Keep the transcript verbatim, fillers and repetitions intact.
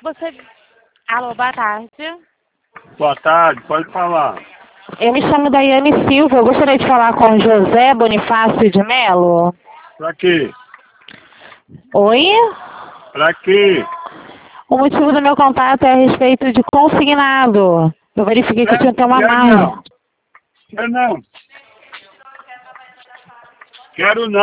Você... Alô, boa tarde. Boa tarde, pode falar. Eu me chamo Daiane Silva, eu gostaria de falar com José Bonifácio de Melo. Pra quê? Oi? Pra quê? O motivo do meu contato é a respeito de consignado. Eu verifiquei que eu tinha até uma Quero margem. não. Quero não. Quero não.